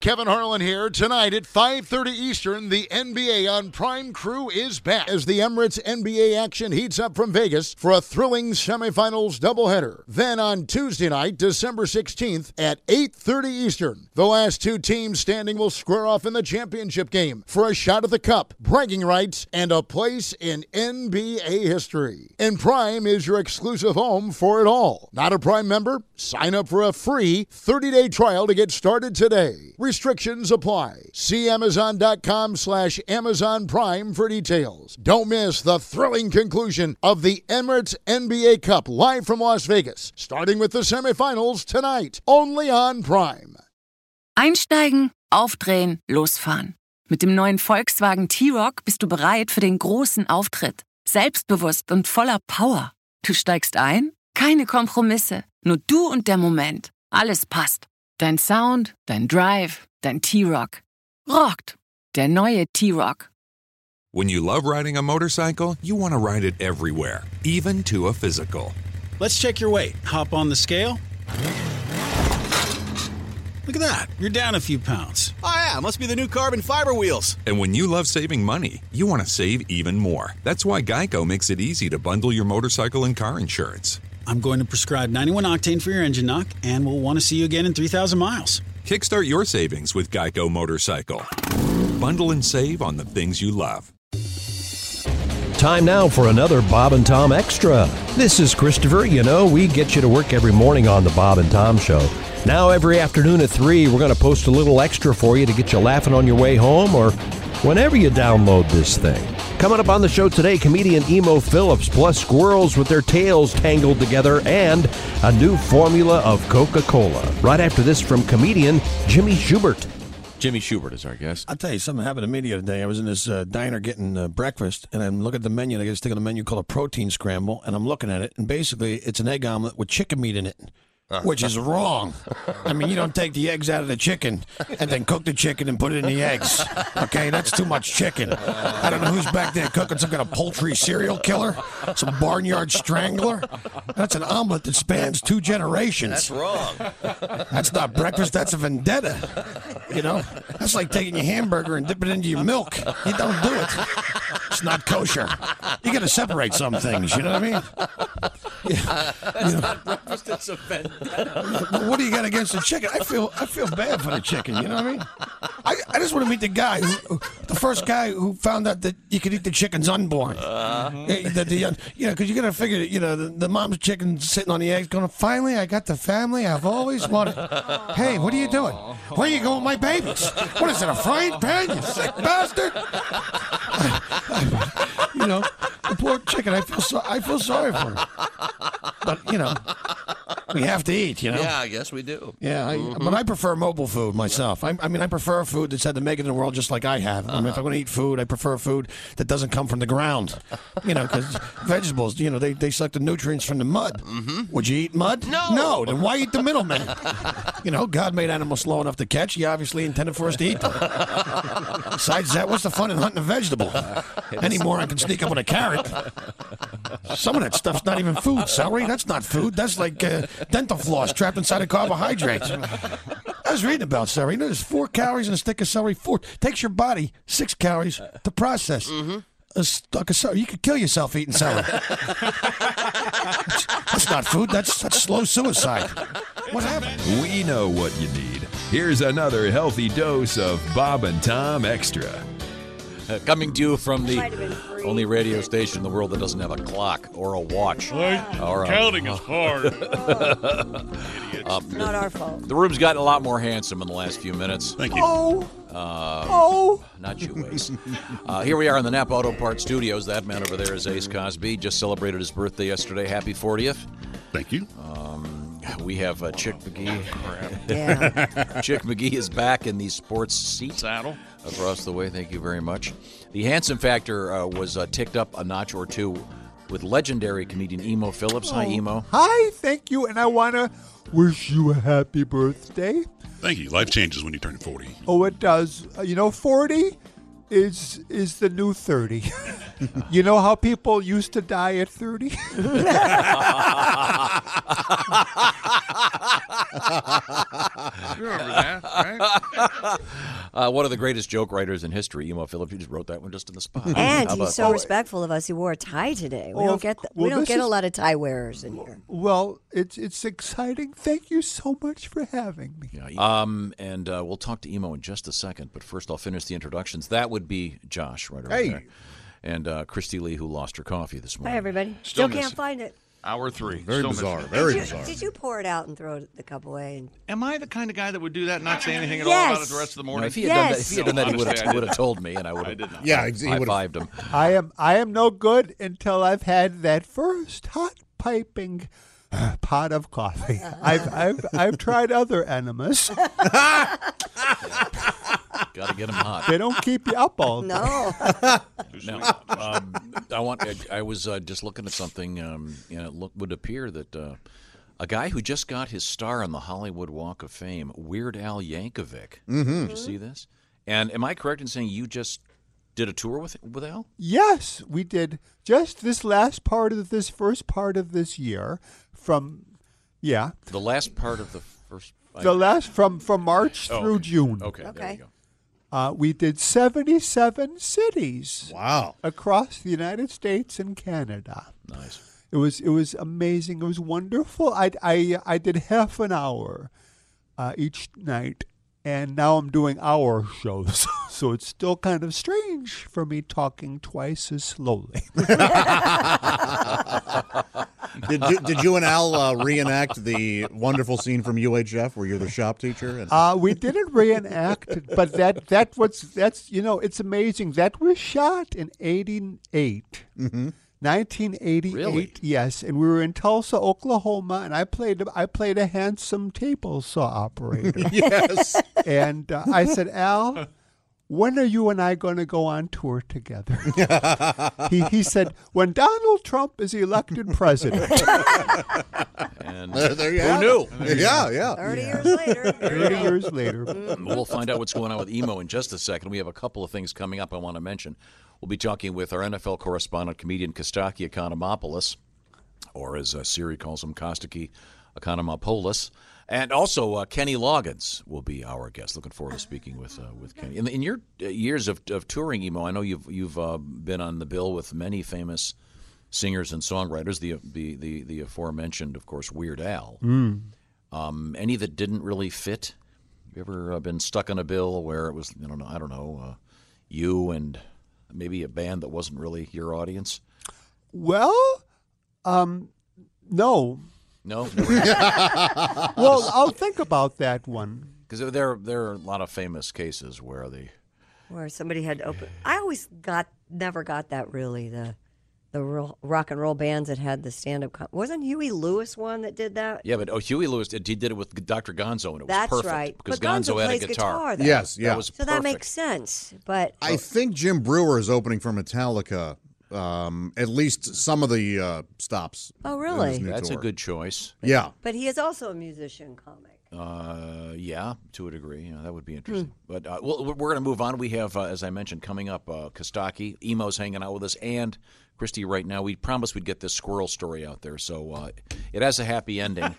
Kevin Harlan here. Tonight at 5:30 Eastern, the NBA on Prime Crew is back as the Emirates NBA action heats up from Vegas for a thrilling semifinals doubleheader. Then on Tuesday night, December 16th at 8:30 Eastern, the last two teams standing will square off in the championship game for a shot at the cup, bragging rights, and a place in NBA history. And Prime is your exclusive home for it all. Not a Prime member? Sign up for a free 30-day trial to get started today. Restrictions apply. See Amazon.com/Amazon Prime for details. Don't miss the thrilling conclusion of the Emirates NBA Cup live from Las Vegas, starting with the semifinals tonight, only on Prime. Einsteigen, aufdrehen, losfahren. Mit dem neuen Volkswagen T-Roc bist du bereit für den großen Auftritt. Selbstbewusst und voller Power. Du steigst ein? Keine Kompromisse. Nur du und der Moment. Alles passt. Dein Sound, dein Drive, dein T-Roc. Rockt. Der neue T-Roc. When you love riding a motorcycle, you want to ride it everywhere, even to a physical. Let's check your weight. Hop on the scale. Look at that. You're down a few pounds. Oh, yeah. Must be the new carbon fiber wheels. And when you love saving money, you want to save even more. That's why Geico makes it easy to bundle your motorcycle and car insurance. I'm going to prescribe 91 octane for your engine knock, and we'll want to see you again in 3,000 miles. Kickstart your savings with Geico Motorcycle. Bundle and save on the things you love. Time now for another Bob and Tom Extra. This is Christopher. You know, we get you to work every morning on the Bob and Tom Show. Now every afternoon at 3, we're going to post a little extra for you to get you laughing on your way home or whenever you download this thing. Coming up on the show today, comedian Emo Phillips, plus squirrels with their tails tangled together, and a new formula of Coca-Cola. Right after this from comedian Jimmy Schubert. Jimmy Schubert is our guest. I'll tell you, something happened to me the other day. I was in this diner getting breakfast, and I'm looking at the menu, and I get a stick on the menu called a protein scramble, and I'm looking at it, and basically it's an egg omelet with chicken meat in it. Which is wrong. I mean, you don't take the eggs out of the chicken and then cook the chicken and put it in the eggs. Okay, that's too much chicken. I don't know who's back there cooking some kind of poultry serial killer, some barnyard strangler. That's an omelet that spans 2 generations. That's wrong. That's not breakfast, that's a vendetta. You know, that's like taking your hamburger and dipping it into your milk. You don't do it. It's not kosher. You got to separate some things, you know what I mean? That's not breakfast, it's a vendetta. What do you got against the chicken? I feel bad for the chicken. You know what I mean? I just want to meet the guy, the first guy who found out that you could eat the chicken's unborn. Because you got to figure, the mom's chicken sitting on the eggs, going, finally, I got the family I've always wanted. Hey, what are you doing? Where are you going with my babies? What is it, a frying pan? You sick bastard! The poor chicken. I feel sorry for her. But we have to eat, Yeah, I guess we do. Yeah, but I prefer mobile food myself. I prefer food that's had to make it in the world just like I have. I mean, if I'm going to eat food, I prefer food that doesn't come from the ground. Because vegetables, they suck the nutrients from the mud. Mm-hmm. Would you eat mud? No. Then why eat the middleman? God made animals slow enough to catch. He obviously intended for us to eat them. Besides that, what's the fun in hunting a vegetable? Any moron can sneak up with a carrot. Some of that stuff's not even food. Celery, that's not food. That's like dental floss trapped inside of carbohydrates. I was reading about celery. There's 4 calories in a stick of celery. 4 takes your body 6 calories to process. Mm-hmm. A stalk of celery. You could kill yourself eating celery. That's not food. That's slow suicide. What happened? We know what you need. Here's another healthy dose of Bob and Tom Extra. Coming to you from the only radio station in the world that doesn't have a clock or a watch. Counting is hard. Not our fault. The room's gotten a lot more handsome in the last few minutes. Thank you. Not you, Ace. Here we are in the Napa Auto Parts Studios. That man over there is Ace Cosby. Just celebrated his birthday yesterday. Happy 40th. Thank you. We have Chick McGee. Yeah. Chick McGee is back in the sports seat. Saddle. Across the way, thank you very much. The handsome factor was ticked up a notch or two with legendary comedian Emo Phillips. Hi, Emo. Hi, thank you, and I want to wish you a happy birthday. Thank you. Life changes when you turn 40. Oh, it does. 40 is the new 30. You know how people used to die at 30? You remember that, right? One of the greatest joke writers in history, Emo Phillips. You just wrote that one just in the spot. And How he's about so that? respectful of us. He wore a tie today. We Oh, don't get well, we don't this get a is- lot of tie wearers in here. Well, it's exciting. Thank you so much for having me. And we'll talk to Emo in just a second, but first I'll finish the introductions. That would be Josh right over Hey. there. And Christy Lee, who lost her coffee this morning. Hi, everybody. Still Still can't missing. find it. Hour 3. Very Still bizarre. missing. Very Did bizarre. you, did you pour it out and throw the cup away? And Am I the kind of guy that would do that and not say anything at all Yes. about it the rest of the No, morning? if he had done that, Yes. he honestly, I would did have not. told me, and I would I did have not. Yeah, he would've- high-fived him. I am no good until I've had that first hot piping pot of coffee. I've tried other enemas. Got to get him hot. They don't keep you up all day. no. Now, I was just looking at something, and it would appear that a guy who just got his star on the Hollywood Walk of Fame, Weird Al Yankovic. Did you see this? And am I correct in saying you just did a tour with Al? Yes, we did just this first part of this year from The last part of the first. from March through June. Okay. There we go. We did 77 cities. Wow. Across the United States and Canada. Nice. It was amazing. It was wonderful. I did half an hour each night, and now I'm doing hour shows. So it's still kind of strange for me talking twice as slowly. Did you and Al reenact the wonderful scene from UHF where you're the shop teacher? And We didn't reenact it, but that's it's amazing. That was shot in 1988. Mm-hmm. 1988, Really? yes, and we were in Tulsa, Oklahoma, and I played a handsome table saw operator. Yes. And I said, Al, when are you and I going to go on tour together? He said, when Donald Trump is elected president. And there you who have knew? it. Yeah. 30 years later. 30 years later. We'll find out what's going on with Emo in just a second. We have a couple of things coming up I want to mention. We'll be talking with our NFL correspondent, comedian Kostaki Economopoulos, or as Siri calls him, Kostaki Economopoulos. And also, Kenny Loggins will be our guest. Looking forward to speaking with Kenny. In your years of touring, Emo, I know you've been on the bill with many famous singers and songwriters. The aforementioned, of course, Weird Al. Any that didn't really fit? Have you ever been stuck on a bill where it was I don't know, you and maybe a band that wasn't really your audience? Well, no. No. Well, I'll think about that one. Because there are a lot of famous cases where Where somebody had open. I always never got that really. The real rock and roll bands that had the stand-up. Wasn't Huey Lewis one that did that? Yeah, but Huey Lewis he did it with Dr. Gonzo, and it was That's perfect. right. Because But Gonzo had a plays guitar. guitar, though. Yes, yeah. That was So perfect. that makes sense. But I think Jim Brewer is opening for Metallica. At least some of the stops. Oh, in really? this new That's a tour. good choice. Yeah. But he is also a musician comic. Yeah, to a degree. Yeah, that would be interesting. But we're going to move on. We have, as I mentioned, coming up, Kostaki. Emo's hanging out with us. And Christy, right now, we promised we'd get this squirrel story out there. So it has a happy ending.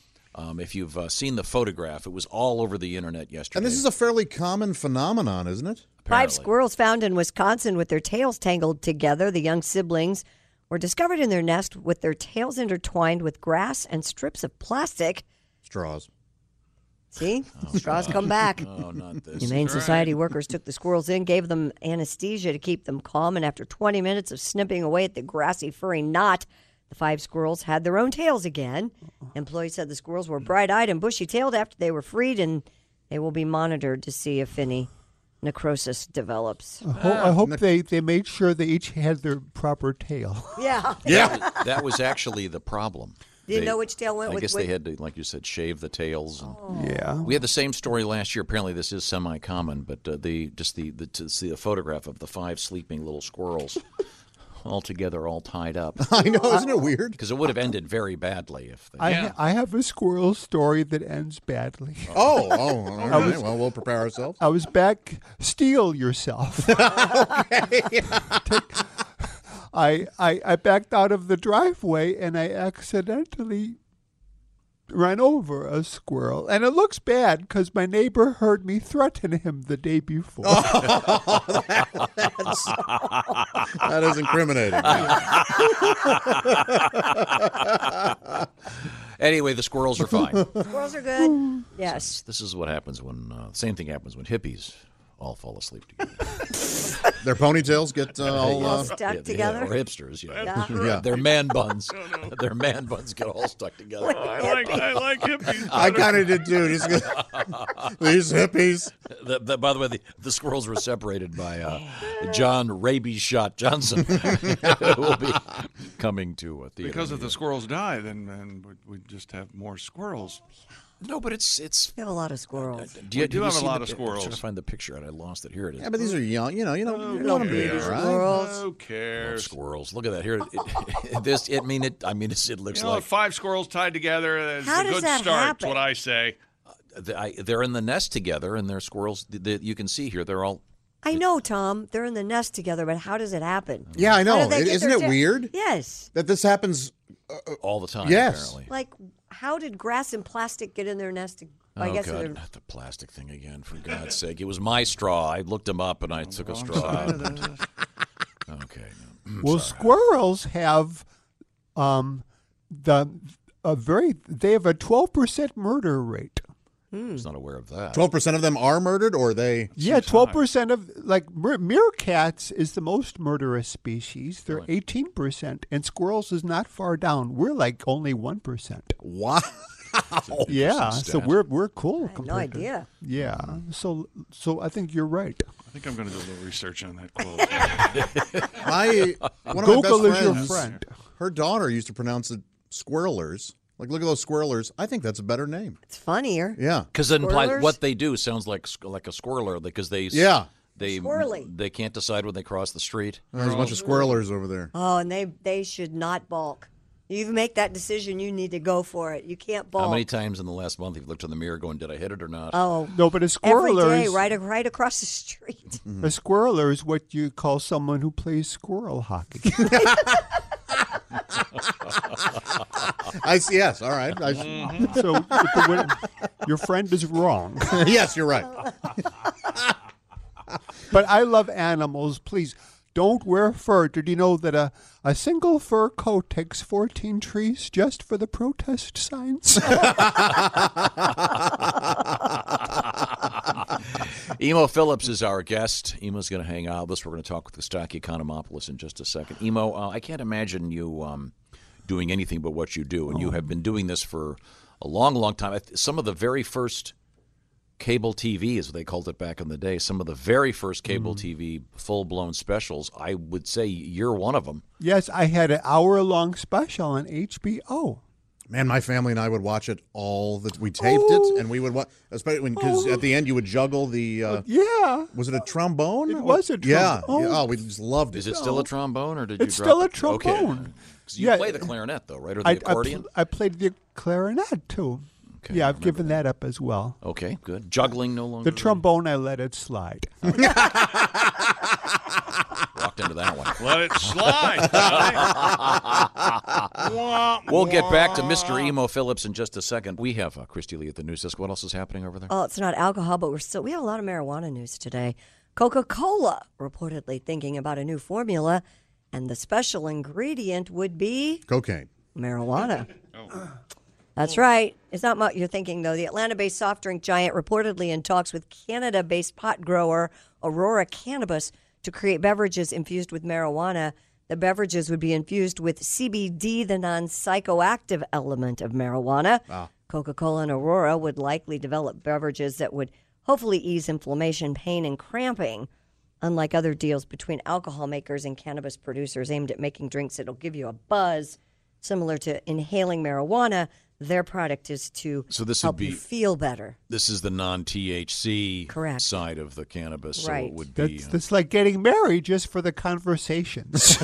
If you've seen the photograph, it was all over the internet yesterday. And this is a fairly common phenomenon, isn't it? Five squirrels found in Wisconsin with their tails tangled together. The young siblings were discovered in their nest with their tails intertwined with grass and strips of plastic. Straws. See? Straws come back. Oh, not this. Humane Society workers took the squirrels in, gave them anesthesia to keep them calm, and after 20 minutes of snipping away at the grassy, furry knot, the 5 squirrels had their own tails again. Employees said the squirrels were bright-eyed and bushy-tailed after they were freed, and they will be monitored to see if any necrosis develops. I hope they made sure they each had their proper tail. Yeah. That was actually the problem. Didn't know which tail went I with guess which. they had to, like you said, shave the tails. And Yeah. We had the same story last year. Apparently, this is semi-common, but to see a photograph of the 5 sleeping little squirrels, all together, all tied up. I know, isn't it weird? Because it would have ended very badly if they. I have a squirrel story that ends badly. Oh, all right. Well, we'll prepare ourselves. I was back. Steal yourself. I backed out of the driveway and I accidentally ran over a squirrel. And it looks bad because my neighbor heard me threaten him the day before. That is incriminating. Anyway, the squirrels are fine. Squirrels are good. Yes. This is what happens when, same thing happens when hippies all fall asleep together. Their ponytails get all stuck together? Or hipsters, yeah. Yeah. Their man buns. Their man buns get all stuck together. I like hippies. I kind of did too. These hippies. By the way, the squirrels were separated by John Rabies Shot Johnson, who will be coming to a theater. Because if the squirrels die, then we'd just have more squirrels. No, but it's We have a lot of squirrels. Do you have a see lot the- of squirrels. I'm trying to find the picture, and I lost it. Here it is. Yeah, but these are young. You don't Little want to be baby all right. squirrels. Who cares? Squirrels. Look at that. Here, it looks like 5 squirrels tied together is How a does good that start. happen? That's what I say. they're in the nest together, and they're squirrels. You can see here they're all. I know, Tom. They're in the nest together, but how does it happen? Yeah, I How know. do they get Isn't their it weird Yes. that this happens all the time? Yes. Apparently. Like, how did grass and plastic get in their nest? I Oh, guess God, they're- not the plastic thing again, for God's sake. It was my straw. I looked them up, and I took a straw out. Okay. Well, squirrels have they have a 12% murder rate. I was not aware of that. 12% of them are murdered, or they? Yeah, 12% of meerkats is the most murderous species. They're 18%, and squirrels is not far down. We're like only 1%. Wow. Yeah, so we're cool. I had no idea. Yeah, so I think you're right. I think I'm going to do a little research on that quote. One of Google my best is your friends, friend. her daughter used to pronounce it squirrelers. Like, look at those squirrelers. I think that's a better name. It's funnier. Yeah. Because it implies Squirrelers? what they do sounds like a squirreler, because they Squirrely. they can't decide when they cross the street. There's a bunch of squirrelers over there. Oh, and they should not balk. You make that decision, you need to go for it. You can't balk. How many times in the last month you've looked in the mirror going, did I hit it or not? Oh, No, but a every squirreler day, is right across the street. a squirreler is what you call someone who plays squirrel hockey. I see. Yes. All right. So your friend is wrong. Yes, you're right. But I love animals. Please don't wear fur. Did you know that a single fur coat takes 14 trees just for the protest signs? Emo Phillips is our guest. Emo's going to hang out with us. We're going to talk with Kostaki Economopoulos in just a second. Emo, I can't imagine you doing anything but what you do, and you have been doing this for a long, long time. Some of the very first cable TV, as they called it back in the day, some of the very first cable TV full-blown specials, I would say you're one of them. Yes, I had an hour-long special on HBO. Man, my family and I would watch it we taped it, and we would watch, especially because at the end you would juggle the. Yeah. Was it a trombone? It was a Yeah. trombone. Oh, we just loved it. Is it still a trombone, or did you It's drop still a it? trombone. Okay. 'Cause you play the clarinet, though, right, or the accordion? I played the clarinet, too. Okay, yeah, I've given that up as well. Okay, good. Juggling no longer? The trombone, I let it slide. Walked into that one. Let it slide. We'll get back to Mr. Emo Phillips in just a second. We have Christy Lee at the news desk. What else is happening over there? Oh, it's not alcohol, but we have a lot of marijuana news today. Coca-Cola reportedly thinking about a new formula, and the special ingredient would be cocaine. Marijuana. That's right. It's not what you're thinking, though. The Atlanta-based soft drink giant reportedly in talks with Canada-based pot grower Aurora Cannabis to create beverages infused with marijuana. The beverages would be infused with CBD, the non-psychoactive element of marijuana. Wow. Coca-Cola and Aurora would likely develop beverages that would hopefully ease inflammation, pain, and cramping. Unlike other deals between alcohol makers and cannabis producers aimed at making drinks that'll give you a buzz, similar to inhaling marijuana, their product is to help you feel better. This is the non-THC Correct. side of the cannabis, so Right. it would be... That's like getting married just for the conversations.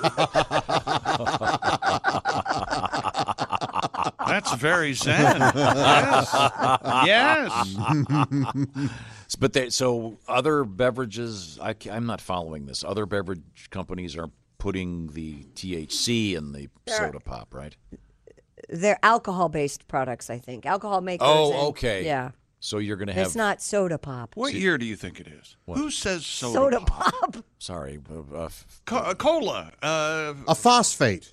That's very zen. Yes. But so other beverages, I'm not following this. Other beverage companies are putting the THC in the soda pop, right? They're alcohol-based products, I think. Alcohol makers. Oh, okay. Yeah. So you're going to have... It's not soda pop. What year do you think it is? What? Who says Soda pop? Sorry. Cola. A phosphate.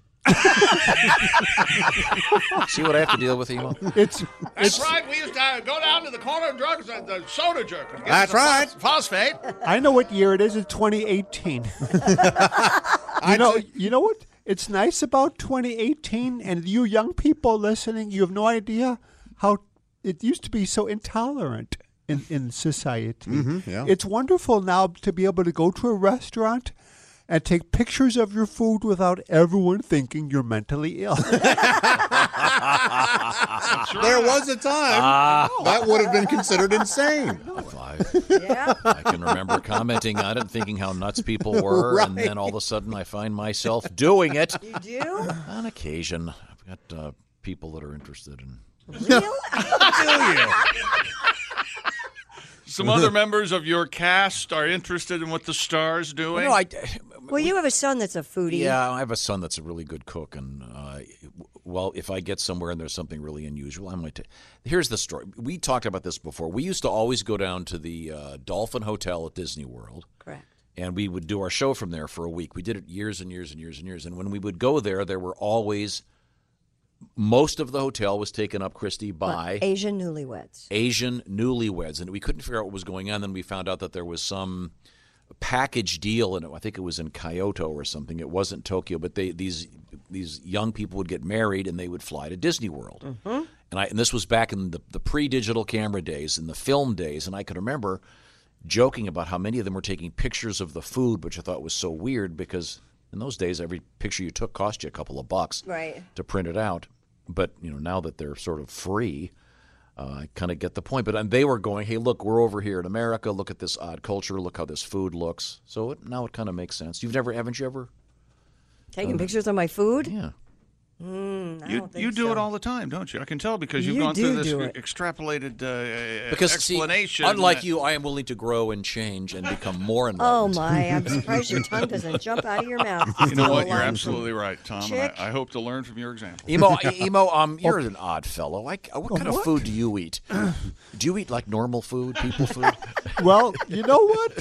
See what I have to deal with, Emo? That's right. We used to go down to the corner and drugs and the soda jerk. That's right. Phosphate. I know what year it is. It's 2018. You know what? It's nice about 2018, and you young people listening, you have no idea how it used to be so intolerant in society. Yeah. It's wonderful now to be able to go to a restaurant and take pictures of your food without everyone thinking you're mentally ill. There was a time that would have been considered insane. I can remember commenting on it, thinking how nuts people were, Right. and then all of a sudden I find myself doing it. You do? On occasion. I've got people that are interested in... Really? Do you? Some other members of your cast are interested in what the star's doing. Well, you have a son that's a foodie. Yeah, I have a son that's a really good cook, and if I get somewhere and there's something really unusual, I might. Here's the story. We talked about this before. We used to always go down to the Dolphin Hotel at Disney World. Correct. And we would do our show from there for a week. We did it years and years and years and years. And when we would go there were always. Most of the hotel was taken up, Christy, by Asian newlyweds. And we couldn't figure out what was going on. Then we found out that there was some package deal, and I think it was in Kyoto or something. It wasn't Tokyo, but these young people would get married and they would fly to Disney World. Mm-hmm. And this was back in the pre-digital camera days, in the film days, and I could remember joking about how many of them were taking pictures of the food, which I thought was so weird because in those days, every picture you took cost you a couple of bucks to print it out. But now that they're sort of free, I kind of get the point. But they were going, hey, look, we're over here in America. Look at this odd culture. Look how this food looks. So now it kind of makes sense. Haven't you ever? Taking pictures of my food? Yeah. I don't think You do so. it all the time, don't you? I can tell because you've You gone through do this do it. extrapolated See, explanation. unlike you, I am willing to grow and change and become more Oh, enlightened. my. I'm surprised your tongue doesn't jump out of your mouth. You know what? Little You're line absolutely right, Tom. And Chick. I hope to learn from your example. Emo, you're an odd fellow. What kind of food do you eat? Do you eat like normal food, people food? Well, you know what?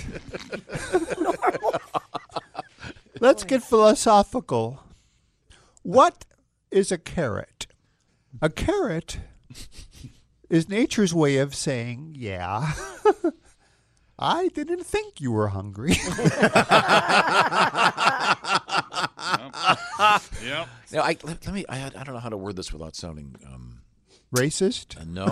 Let's get philosophical. What is a carrot? A carrot is nature's way of saying, yeah, I didn't think you were hungry. Yep. Now, I don't know how to word this without sounding Racist? No.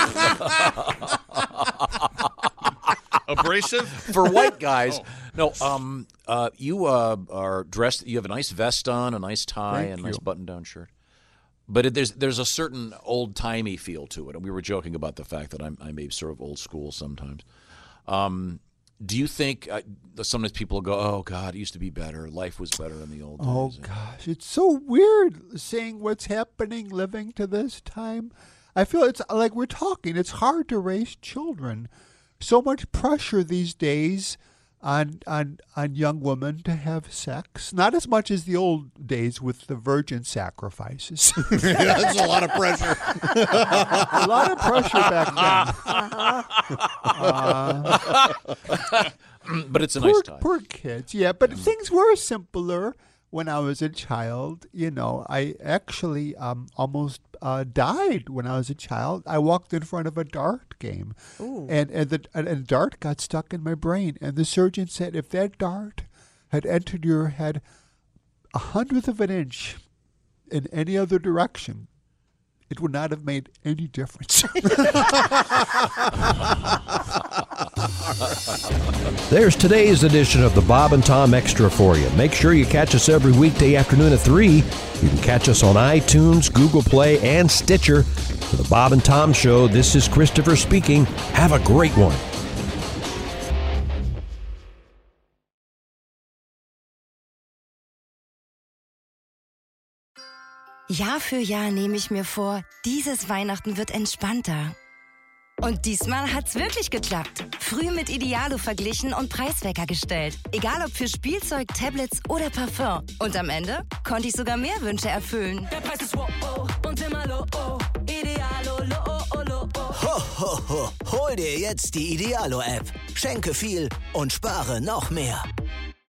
Abrasive? For white guys. No, you are dressed, you have a nice vest on, a nice tie, Thank and a nice you. button-down shirt. But there's a certain old-timey feel to it, and we were joking about the fact that I may be sort of old school sometimes. Do you think sometimes people go, oh, God, it used to be better. Life was better in the old days. Oh, gosh. It's so weird seeing what's happening, living to this time. I feel it's like we're talking. It's hard to raise children. So much pressure these days on young women to have sex. Not as much as the old days with the virgin sacrifices. That's a lot of pressure. A lot of pressure back then. But it's a nice time. Poor kids, yeah. But things were simpler when I was a child. I actually almost died when I was a child. I walked in front of a dart game, and the dart got stuck in my brain. And the surgeon said, if that dart had entered your head 1/100 of an inch in any other direction, it would not have made any difference. There's today's edition of the Bob and Tom Extra for you. Make sure you catch us every weekday afternoon at 3. You can catch us on iTunes, Google Play, and Stitcher. For the Bob and Tom Show, this is Christopher speaking. Have a great one. Jahr für Jahr nehme ich mir vor, dieses Weihnachten wird entspannter. Und diesmal hat's wirklich geklappt. Früh mit Idealo verglichen und Preiswecker gestellt. Egal ob für Spielzeug, Tablets oder Parfum. Und am Ende konnte ich sogar mehr Wünsche erfüllen. Der Preis ist wow, und im Idealo, oh, Idealo, lo, oh, oh, lo, oh. Ho, ho, ho. Hol dir jetzt die Idealo-App. Schenke viel und spare noch mehr.